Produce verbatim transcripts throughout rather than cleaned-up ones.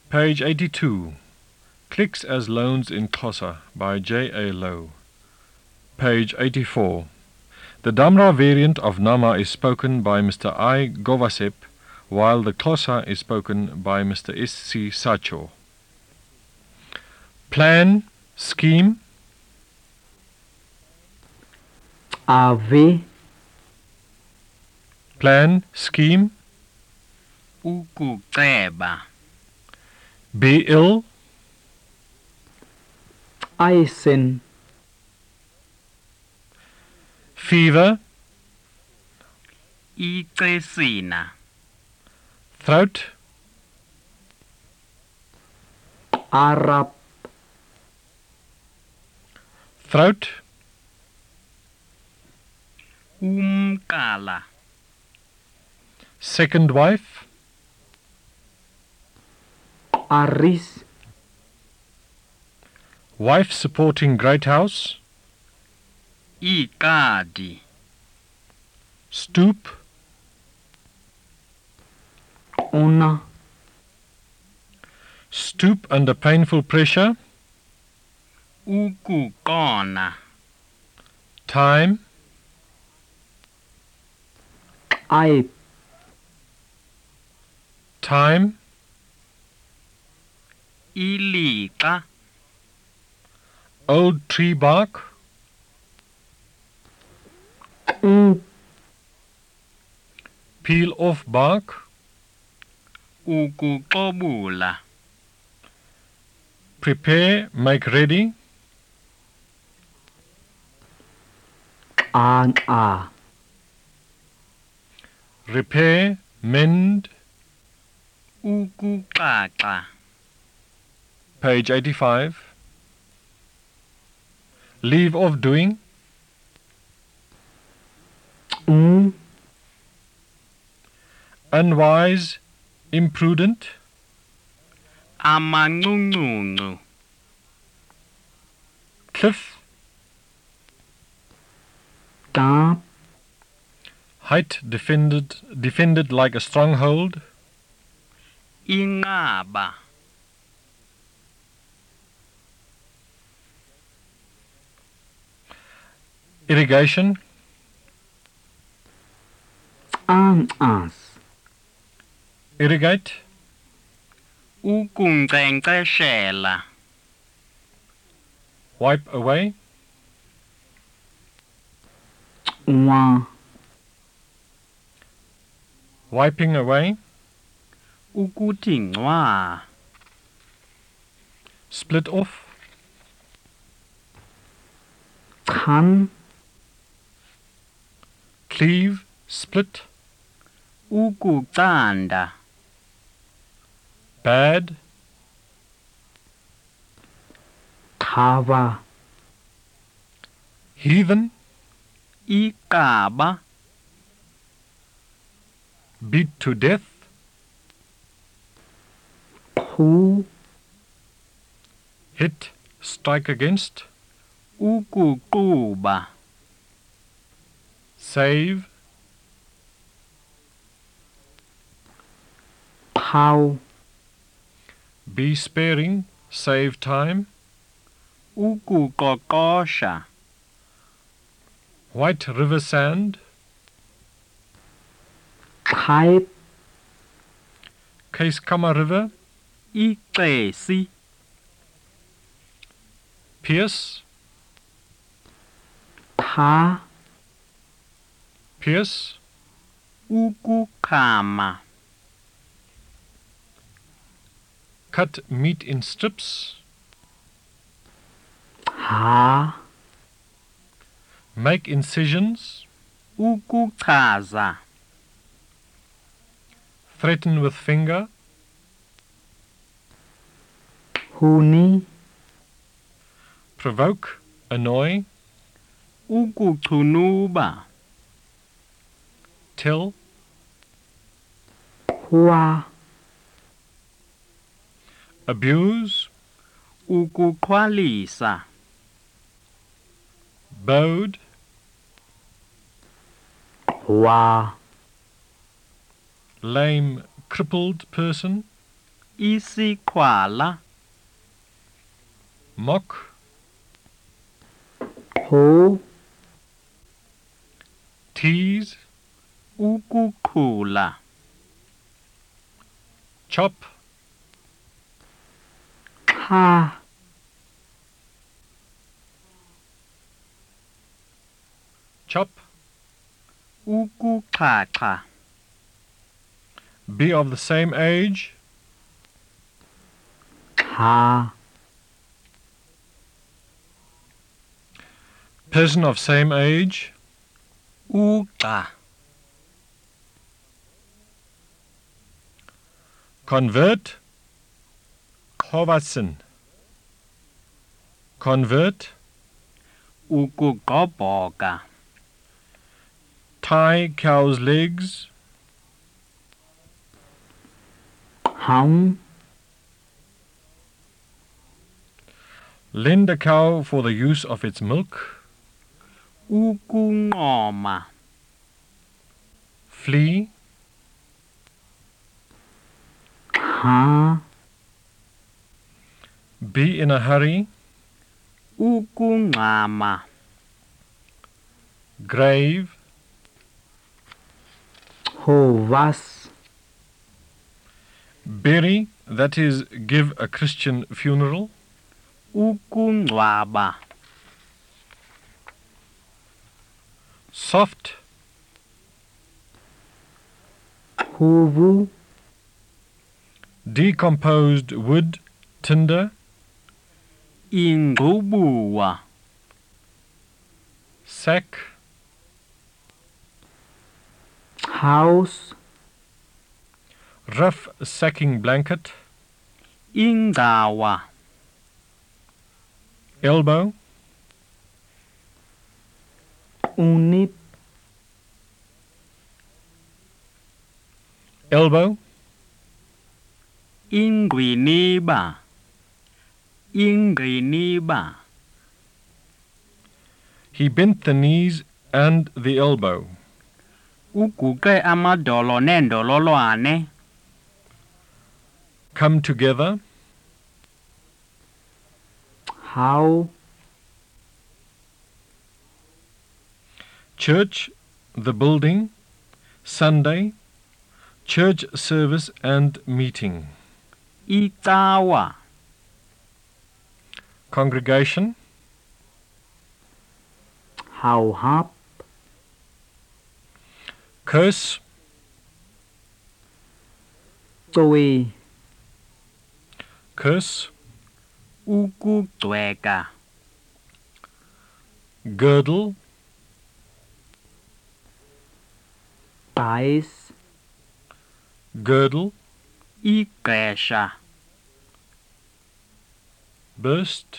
Page eighty-two. Clicks as Loans in Xhosa by J. A. Lowe. Page eighty-four. The Damra variant of Nama is spoken by Mister I. Govasep, while the Xhosa is spoken by Mister S. C. Sacho. Plan, scheme. Ave, Plan, scheme. ukuceba, Be ill. Eisen, Fever. icesina, Throat. Arab, Throat. umkala, Second wife. Aris, Wife supporting great house. ikadi, Stoop. Ona, Stoop under painful pressure. ukuqona, Time. Aib, Time. ilixa, Old tree bark. Un, Peel off bark. ukuxobula, Prepare, make ready. An'a, Repair, mend. ukuxaxa, Page eighty-five. Leave off doing. Un, Unwise, imprudent. amancuncuncu, Cliff. Gap, Height defended, defended like a stronghold. inqaba, Irrigation. An'as, Irrigate. ukunkcenkceshela, Wipe away. Wa, Wiping away. ukuthi ngcwa, Split off. Chan, Cleave. Split. ukucanda, Bad. Kava, Heathen. iqaba, Beat to death. Khu, Hit. Strike against. ukuquba, Save. Pau, Be sparing. Save time. ukuqoqosha, White river sand. Type, Keiskamma River. icesi, Pierce. Pa, Pierce. ukukhama, Cut meat in strips. Ha, Make incisions. ukuchaza, Threaten with finger. Huni, Provoke. Annoy. ukuchunuba, Tell. Hua, Abuse. ukuqhwalisa, Bowed. Wa, Lame, crippled person. isiqhwala, mock, Ho. tease, ukuqhula, chop, Xa. chop, ukuxhaxha, be of the same age, Xa. person of same age, ugxa, convert, Hovatson, convert, ukugqobhoka, tie cow's legs, Hung. lend a cow for the use of its milk, ukunqoma, flee, Ha. be in a hurry, ukungxama, grave, Hovas. bury, that is, give a Christian funeral, ukungcwaba, soft, Huvu. decomposed wood, tinder, ingqubuwa, sack, House. rough sacking blanket, ingcawa, elbow, Unip. elbow, ingqiniba, ingqiniba, he bent the knees and the elbow, uguqe amadolo neendololwane, come together, How. church, the building, Sunday, church service and meeting, icawa, congregation, How hap. curse, Tui. curse, ukugcweka, girdle, Tais. girdle, igqesha, burst,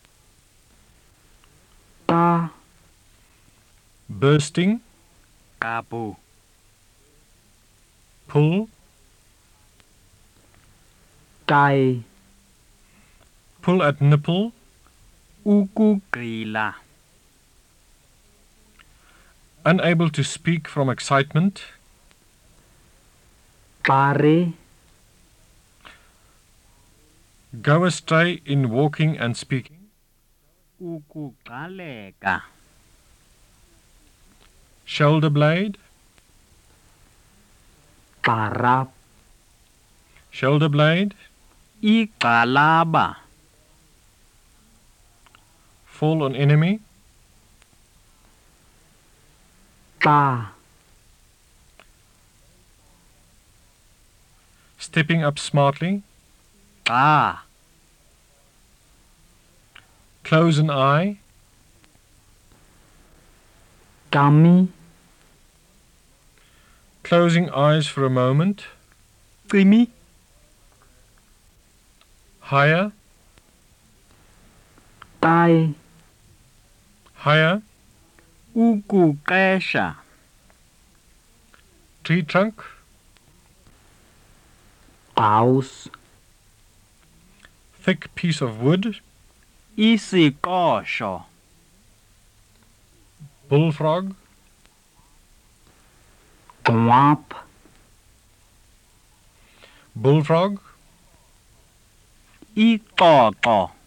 Ta. bursting, qabu, pull, Kai. pull at nipple, ukugqila, unable to speak from excitement, Pare. go astray in walking and speaking, ukugqaleka, shoulder blade, Parap. shoulder blade, igxalaba, fall on enemy, Ta. stepping up smartly, xa, close an eye, Kami. closing eyes for a moment, cimi, higher, Tai. higher, ukuqesha, tree trunk, Paus. thick piece of wood, isiqosho, bullfrog, Twap. bullfrog, ixoxo